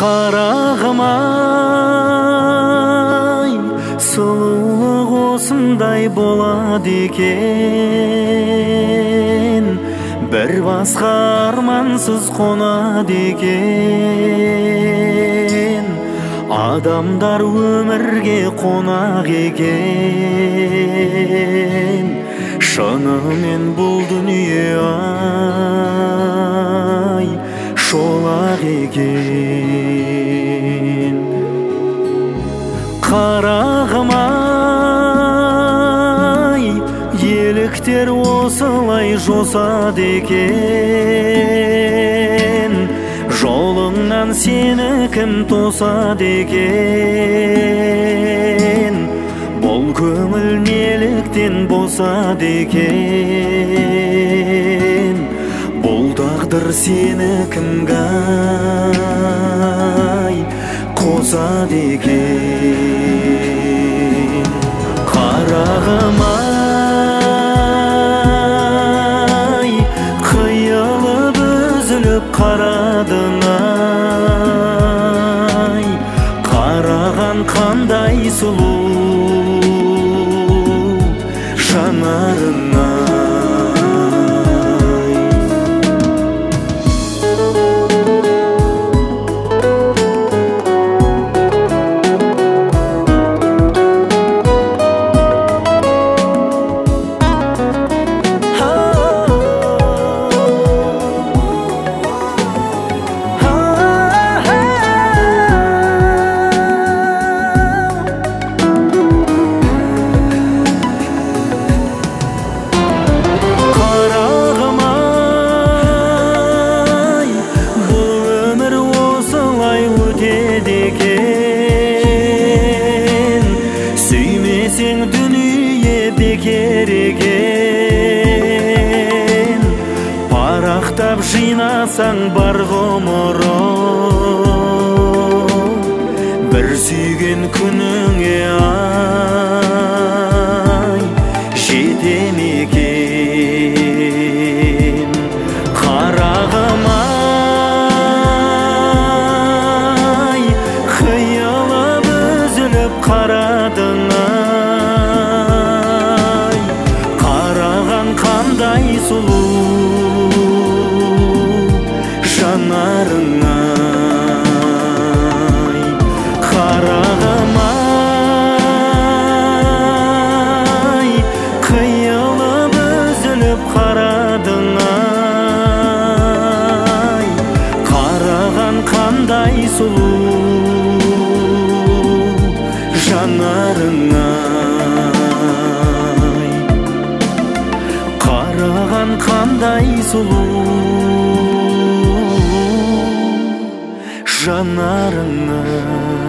Қарағым-ай, сұлулық осындай болады екен, бір басқа армансыз қонады екен. Адамдар өмірге қонақ екен, шынымен бұл дүние ай шолақ екен. Қарағым-ай, еліктер осылай жосады екен, жолыңнан сені кім тосады екен. Бұл көңіл неліктен босады екен, бұл тағдыр сені кімге қосады екен. Қарағым-ай, қиылып үзіліп қарадың-ай, қараған қандай сұлу жанарың-ай. Сүймесең дүние бекер екен, парақтап жинасаң бар ғұмырың, бір сүйген күніңе ай жете ме екен. Қарағым-ай, қиылып үзіліп қарадың-ай, қараған қандай сұлу жанарың-ай. Қарағым-ай, қиылып үзіліп қарадың-ай, қараған қандай сұлу жанарың-ай. Қараған қандай сұлу жанарың-ай.